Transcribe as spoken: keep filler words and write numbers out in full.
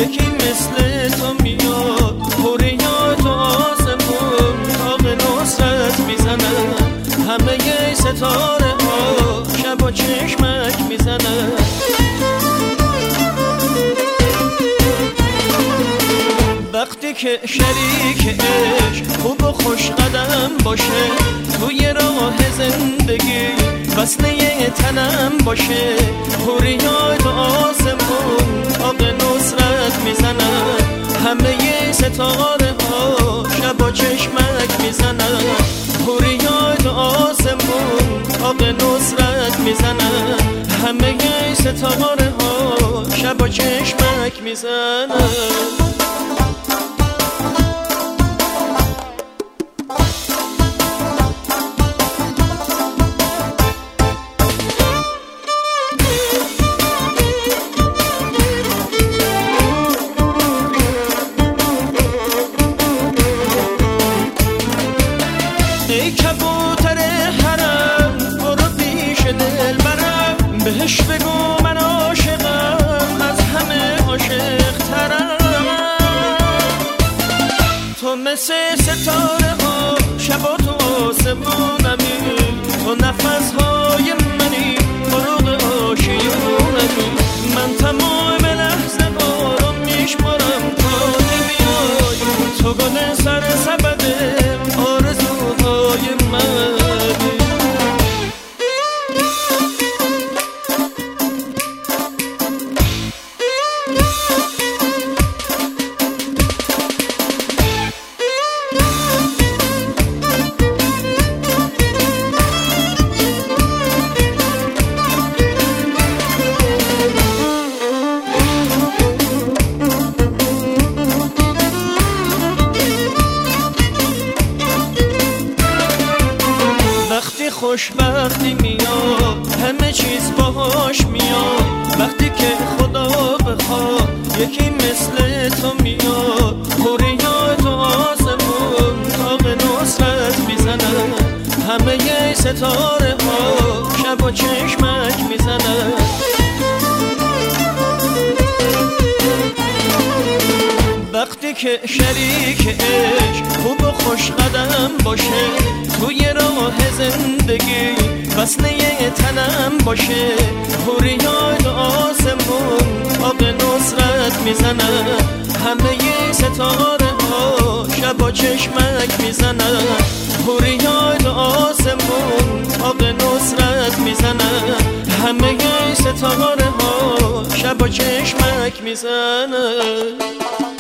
یکی مثل تو میاد حریات آسمون تاق نصرت میزنن، همه ستاره ها شب و چشمک میزنن. وقتی که شریک عشق خوب و خوش قدم باشه، توی راه زندگی وصله تنم باشه، حریات آسمون تاق نصرت میزنن، همه ستاره ها شب و چشمک میزنن. حریات آسمون تاق نصرت میزنن، همه ستاره ها شب و چشمک میزنن. ای کبوتر حرم برو پیش دل برم، بهش بگو من عاشقم از همه عاشق ترم. تو مثل ستاره ها شب و تو آسمونمی، تو نفس های منی فروغ آشیونمی. من تمام لحظه ها رو میشمارم تا نمیای، تو گل سر سبده آرزوهای منی. وقتی خوشبختی میاد همه چیز باهاش میاد، وقتی که خدا بخواد یکی مثل تو میاد حریات آسمون تاق نصرت میزنن، همه ستاره ها شب و چشمک میزنن. وقتی که شریک عشق خوب و خوش قدم باشه، توی راه زندگی وصله تنم باشه، حریات آسمون تاق نصرت میزنن، همه ستاره ها شب و چشمک میزنن. حریات آسمون تاق نصرت میزنن، همه ستاره ها شب و چشمک میزنن.